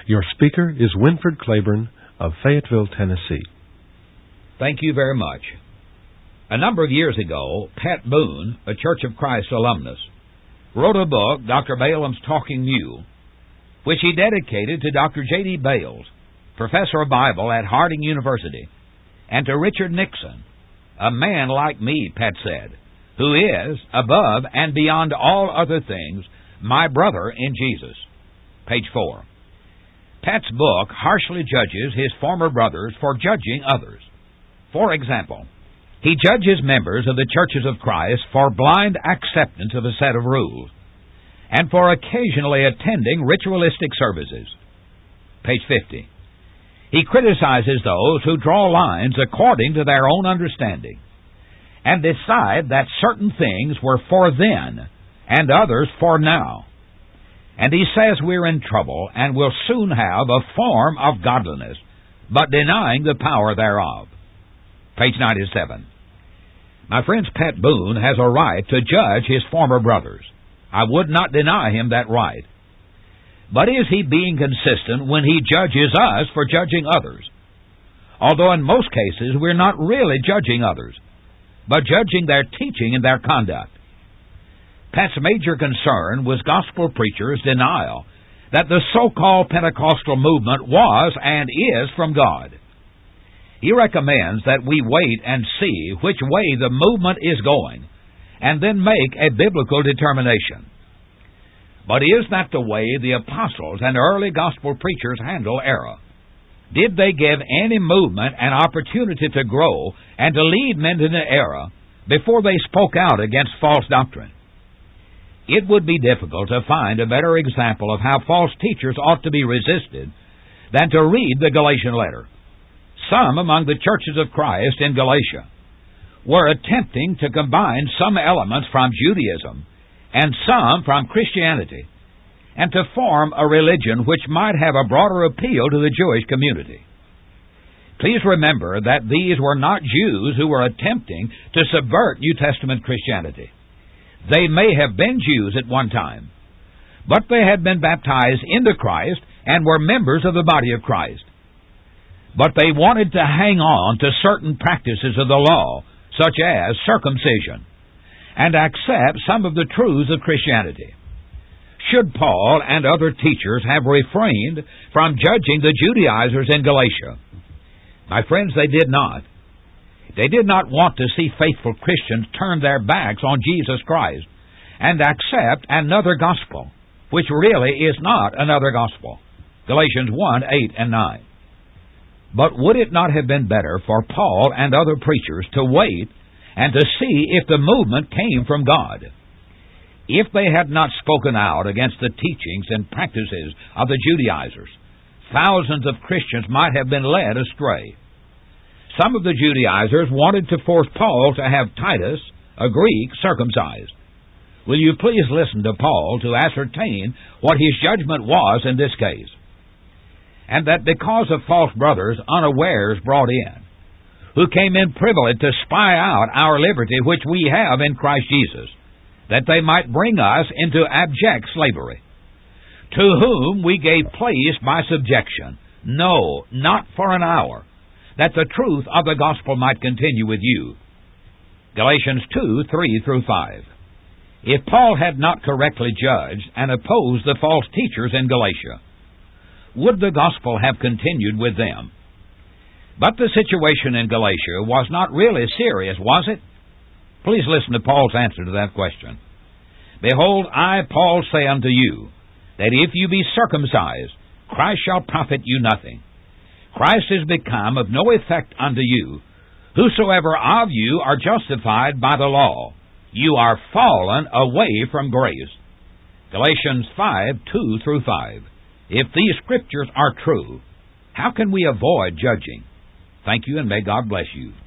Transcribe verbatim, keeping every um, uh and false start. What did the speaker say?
Your speaker is Winford Claiborne of Fayetteville, Tennessee. Thank you very much. A number of years ago, Pat Boone, a Church of Christ alumnus, wrote a book, Doctor Balaam's Talking Mule, which he dedicated to Doctor J D Bales, professor of Bible at Harding University, and to Richard Nixon, a man like me, Pat said, who is, above and beyond all other things, my brother in Jesus. Page four. Pat's book harshly judges his former brothers for judging others. For example, he judges members of the churches of Christ for blind acceptance of a set of rules and for occasionally attending ritualistic services. Page fifty. He criticizes those who draw lines according to their own understanding and decide that certain things were for then and others for now. And he says we're in trouble and will soon have a form of godliness, but denying the power thereof. Page ninety-seven. My friends, Pat Boone has a right to judge his former brothers. I would not deny him that right. But is he being consistent when he judges us for judging others? Although in most cases we're not really judging others, but judging their teaching and their conduct. Pat's major concern was gospel preachers' denial that the so-called Pentecostal movement was and is from God. He recommends that we wait and see which way the movement is going, and then make a biblical determination. But is that the way the apostles and early gospel preachers handle error? Did they give any movement an opportunity to grow and to lead men into error before they spoke out against false doctrine? It would be difficult to find a better example of how false teachers ought to be resisted than to read the Galatian letter. Some among the churches of Christ in Galatia were attempting to combine some elements from Judaism and some from Christianity, and to form a religion which might have a broader appeal to the Jewish community. Please remember that these were not Jews who were attempting to subvert New Testament Christianity. They may have been Jews at one time, but they had been baptized into Christ and were members of the body of Christ. But they wanted to hang on to certain practices of the law, such as circumcision, and accept some of the truths of Christianity. Should Paul and other teachers have refrained from judging the Judaizers in Galatia? My friends, they did not. They did not want to see faithful Christians turn their backs on Jesus Christ and accept another gospel, which really is not another gospel. Galatians one, eight, and nine. But would it not have been better for Paul and other preachers to wait and to see if the movement came from God? If they had not spoken out against the teachings and practices of the Judaizers, thousands of Christians might have been led astray. Some of the Judaizers wanted to force Paul to have Titus, a Greek, circumcised. Will you please listen to Paul to ascertain what his judgment was in this case? And that because of false brothers unawares brought in, who came in privily to spy out our liberty which we have in Christ Jesus, that they might bring us into abject slavery, to whom we gave place by subjection, no, not for an hour, that the truth of the gospel might continue with you. Galatians two, three through five. If Paul had not correctly judged and opposed the false teachers in Galatia, would the gospel have continued with them? But the situation in Galatia was not really serious, was it? Please listen to Paul's answer to that question. Behold, I, Paul, say unto you, that if you be circumcised, Christ shall profit you nothing. Christ is become of no effect unto you. Whosoever of you are justified by the law, you are fallen away from grace. Galatians five, two through five. If these scriptures are true, how can we avoid judging? Thank you, and may God bless you.